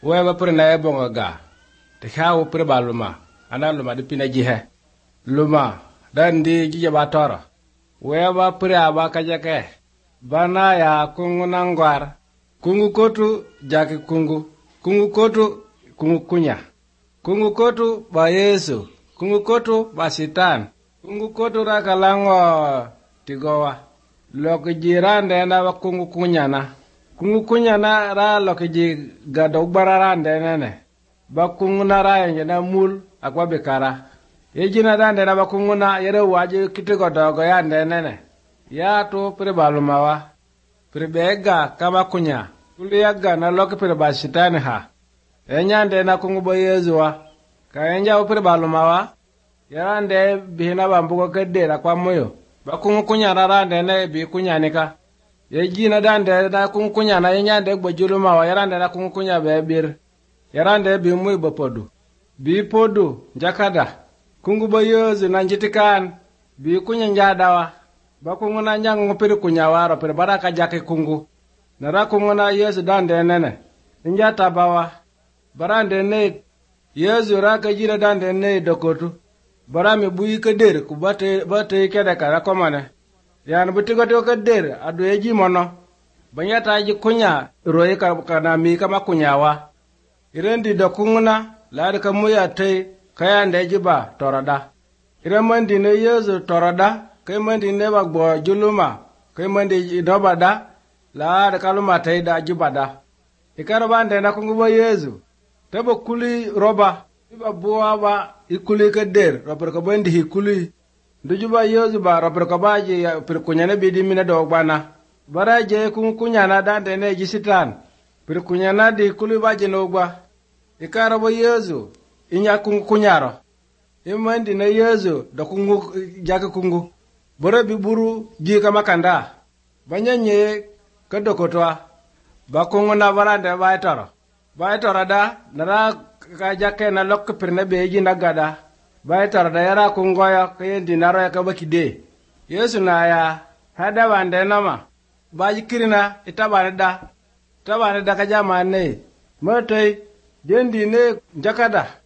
we ba pir na ebonga ga te khawo pir ba luma ana luma de pina jihe luma dan di jije ba toro we ba pir aba ka jake bana ya kungu nangwar kungu kotu jake kungu kotu kungu kunya kungu kotu ba Yesu kungu kotu ba Sitan kungu kotu ra kalango tigowa lok jirande na ba kungu kunya na ra lok ji gado bararande nene ba kungu na ra na mul akwa bekara ejina dande na ba kungu na yere waje kitigo dogo yande nene ya to pre balumawa pre bega kama kunya tuli yaga na lok pre ba Sitan ha enyande na kungu ba Yezuwa ka enja pre balumawa yarande bihina bambugo kedera kwa moyo ba kungu kunya rarande ne bi kunya nika yejina dande na kungu kunya na enyande gbojuluma wa yarande na kungu kunya be bir yarande bi muy bopodu bi podu jakada kungu ba Yezu na njitikan bi kunya njadawa ba kungu na nyangu pir kunya waro pir baraka jake kungu na ra kungu na Yezu dande nene njata bawa barande ne Yezu ra ka jira dande ne dokotu barami buyi ka der ku bate kede kara komane yan butigo to ka der adu eji mono banyata ji kunya royi ka na mi kama kunyawa irendi do kunguna ladi ka muya te kaya ndeji ba torada iremandi ne Yezu torada kay mandi ne bagbo juluma kay mandi dobada ladi kaluma te da jibada ikaro bande na kungu ba Yezu tebo kuli roba iba buwa ba ikuli ka der roper ko bandi hikuli ndujuba Yezu ba roper ko baji per kunyane bidi mina do bana baraje kunyana dande ne ji Sitan per kunyana di kuli baji no gba ikaro bo Yezu inya kunyaro imandi na Yezu do kungu jaka kungu bora bi buru ji kama kanda banyanye ka dokotwa ba kungu na barande ba toro da nara ka jake na lok pirne beji nagada bai tar da yara kungoya kayen dinaro ya kabaki de Yesu na ya hada bande nama baji kirina tabane da ka jama ne motai dendi ne jakada